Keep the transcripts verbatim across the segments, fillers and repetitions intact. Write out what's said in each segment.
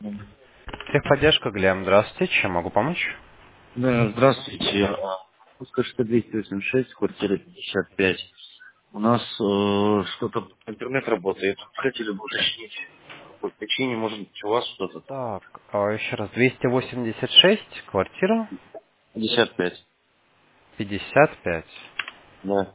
Техподдержка, Глеб. Здравствуйте. Чем могу помочь? Да, здравствуйте. А, Пушкарская двести восемьдесят шесть, квартира пятьдесят пять. У нас э, что-то интернет работает. Хотели бы уточнить, по какой причине, может быть, у вас что-то там. Так, а еще раз. двести восемьдесят шесть, квартира пятьдесят пять. пятьдесят пять. Да.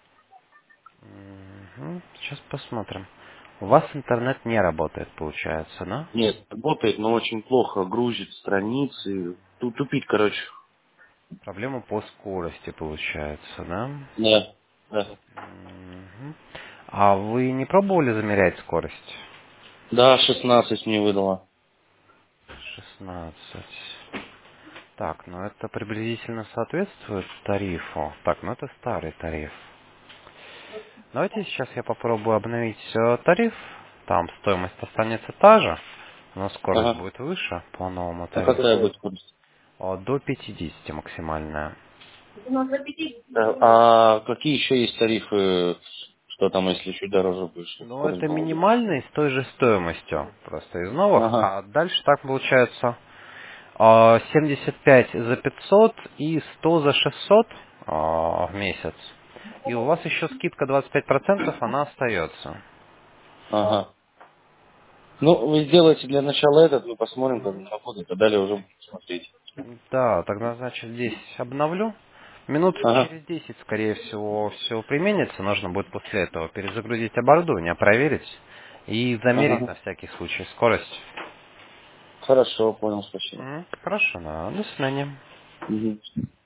Мгм. Сейчас посмотрим. У вас интернет не работает, получается, да? Нет, работает, но очень плохо. Грузит страницы. Тут тупить, короче. Проблема по скорости, получается, да? Да. Да. Мгм. А вы не пробовали замерять скорость? Да, шестнадцать мне выдала. шестнадцать. Так, ну это приблизительно соответствует тарифу. Так, ну это старый тариф. Давайте сейчас я попробую обновить э, тариф. Там стоимость останется та же, но скорость Ага. будет выше по новому А какая тарифу. будет скорость? О, до пятидесяти максимальная. Да, а какие еще есть тарифы, что там, если чуть дороже будет, чтобы Ну, скорость это была? минимальный с той же стоимостью, просто из новых. Ага. А дальше так получается а, семьдесят пять за пятьсот и сто за шестьсот а, в месяц. И у вас еще скидка двадцать пять процентов, она остается. Ага. Ну, вы сделаете для начала этот, мы посмотрим, как он работает, а далее уже будем смотреть. Да, тогда, значит, здесь обновлю. Минут Ага, через десять, скорее всего, все применится. Нужно будет после этого перезагрузить оборудование, проверить и замерить ага. на всякий случай скорость. Хорошо, понял, спасибо. Мгм. Хорошо, да. До свидания. Мгм.